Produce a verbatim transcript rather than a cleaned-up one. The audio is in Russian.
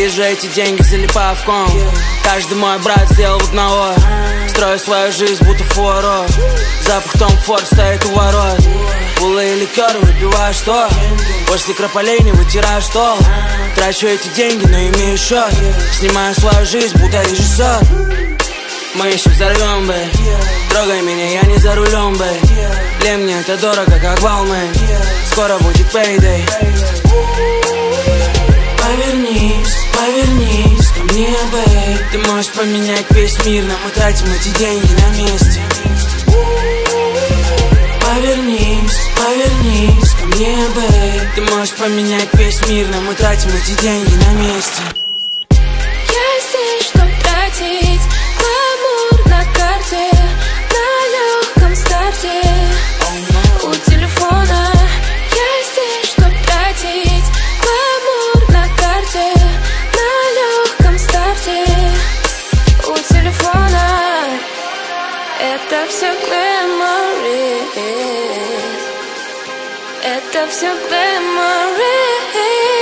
Вижу эти деньги, залипаю в ком. Каждый мой брат сделал одного. Строю свою жизнь, будто фуаро. Запах Том Форд стоит у ворот. Пулы и ликеры выпиваю что? После крополей не вытираю стол. Трачу эти деньги, но имею счет. Снимаю свою жизнь, будто режиссер. Мы еще взорвем, бэй. Трогай меня, я не за рулем, бэй. Для меня это дорого, как Балмэн. Скоро будет payday. Повернись, повернись ко мне, бэй. Ты можешь поменять весь мир, но мы тратим эти деньги на месте. Повернись, повернись ко мне, бэй. Ты можешь поменять весь мир, но мы тратим эти деньги на месте. Я здесь, чтоб тратить гламур на карте, на легком старте у телефона. Я здесь, чтоб тратить гламур на карте, на легком старте у телефона. Это все glamorous, это все glamorous.